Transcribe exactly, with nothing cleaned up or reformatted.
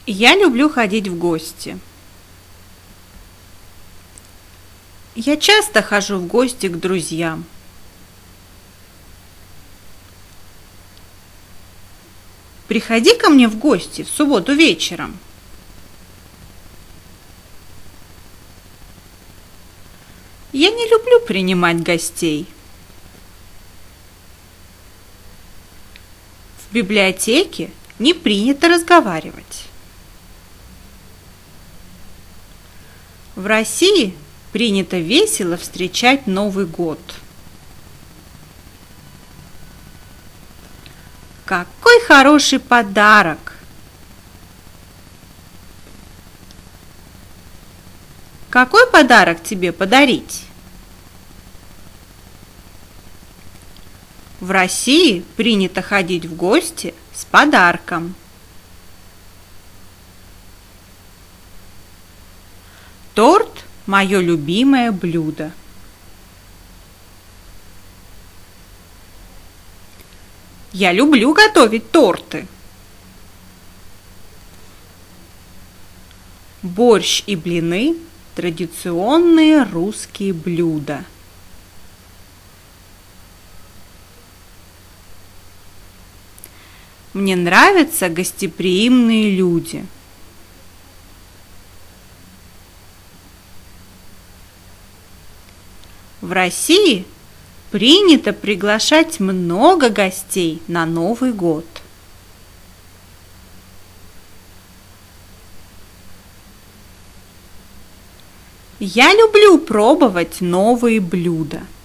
Я люблю ходить в гости. Я часто хожу в гости к друзьям. Приходи ко мне в гости в субботу вечером. Я не люблю принимать гостей. В библиотеке не принято разговаривать. В России принято весело встречать Новый год. Какой хороший подарок! Какой подарок тебе подарить? В России принято ходить в гости с подарком. Торт – мое любимое блюдо. Я люблю готовить торты. Борщ и блины – традиционные русские блюда. Мне нравятся гостеприимные люди. В России принято приглашать много гостей на Новый год. Я люблю пробовать новые блюда.